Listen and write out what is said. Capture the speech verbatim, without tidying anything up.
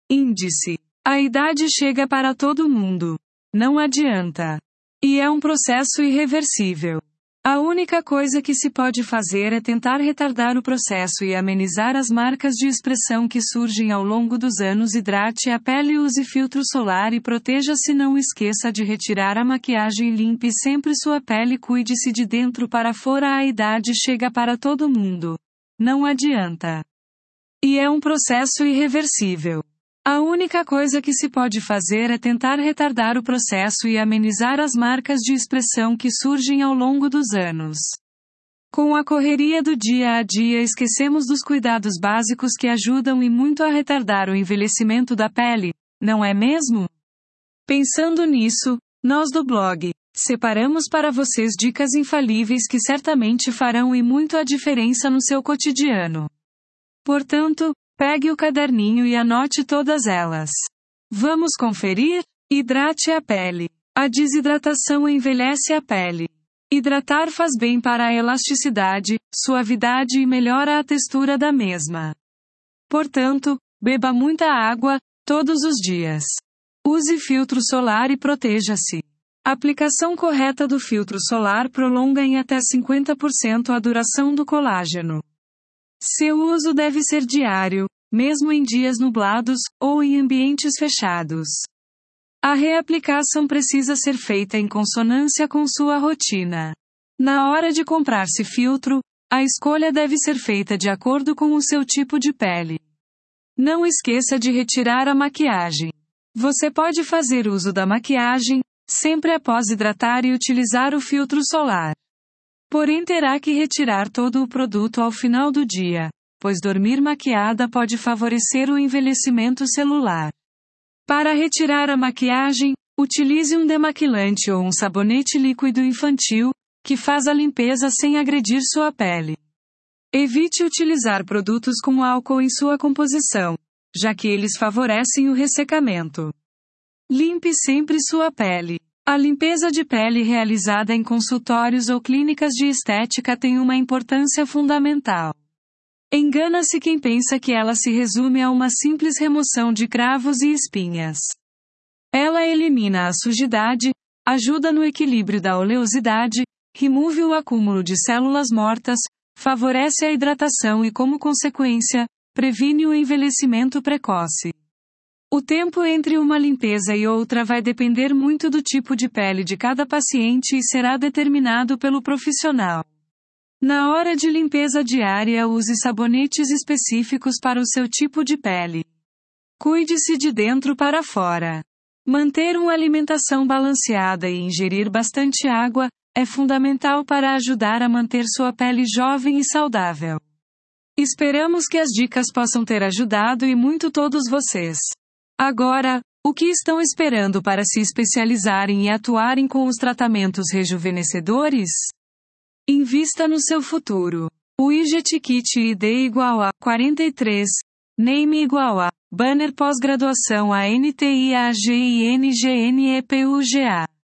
Índice. A idade chega para todo mundo. Não adianta. E é um processo irreversível. A única coisa que se pode fazer é tentar retardar o processo e amenizar as marcas de expressão que surgem ao longo dos anos. Hidrate a pele, use filtro solar e proteja-se. Não esqueça de retirar a maquiagem. Limpe sempre sua pele. Cuide-se de dentro para fora. A idade chega para todo mundo. Não adianta. E é um processo irreversível. A única coisa que se pode fazer é tentar retardar o processo e amenizar as marcas de expressão que surgem ao longo dos anos. Com a correria do dia a dia, esquecemos dos cuidados básicos que ajudam e muito a retardar o envelhecimento da pele, não é mesmo? Pensando nisso, nós do blog separamos para vocês dicas infalíveis que certamente farão e muito a diferença no seu cotidiano. Portanto, pegue o caderninho e anote todas elas. Vamos conferir? Hidrate a pele. A desidratação envelhece a pele. Hidratar faz bem para a elasticidade, suavidade e melhora a textura da mesma. Portanto, beba muita água, todos os dias. Use filtro solar e proteja-se. A aplicação correta do filtro solar prolonga em até cinquenta por cento a duração do colágeno. Seu uso deve ser diário, mesmo em dias nublados, ou em ambientes fechados. A reaplicação precisa ser feita em consonância com sua rotina. Na hora de comprar-se filtro, a escolha deve ser feita de acordo com o seu tipo de pele. Não esqueça de retirar a maquiagem. Você pode fazer uso da maquiagem, sempre após hidratar e utilizar o filtro solar. Porém terá que retirar todo o produto ao final do dia, pois dormir maquiada pode favorecer o envelhecimento celular. Para retirar a maquiagem, utilize um demaquilante ou um sabonete líquido infantil, que faz a limpeza sem agredir sua pele. Evite utilizar produtos com álcool em sua composição, já que eles favorecem o ressecamento. Limpe sempre sua pele. A limpeza de pele realizada em consultórios ou clínicas de estética tem uma importância fundamental. Engana-se quem pensa que ela se resume a uma simples remoção de cravos e espinhas. Ela elimina a sujidade, ajuda no equilíbrio da oleosidade, remove o acúmulo de células mortas, favorece a hidratação e, como consequência, previne o envelhecimento precoce. O tempo entre uma limpeza e outra vai depender muito do tipo de pele de cada paciente e será determinado pelo profissional. Na hora de limpeza diária, use sabonetes específicos para o seu tipo de pele. Cuide-se de dentro para fora. Manter uma alimentação balanceada e ingerir bastante água é fundamental para ajudar a manter sua pele jovem e saudável. Esperamos que as dicas possam ter ajudado e muito todos vocês. Agora, o que estão esperando para se especializarem e atuarem com os tratamentos rejuvenescedores? Invista no seu futuro. O Widget Kit I D igual a quarenta e três, Name igual a Banner pós-graduação A N T I A G I N G N E P U G A.